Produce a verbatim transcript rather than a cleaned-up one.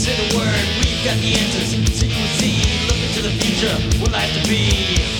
say the word, we've got the answers. Secrecy, look into the future, what life to be.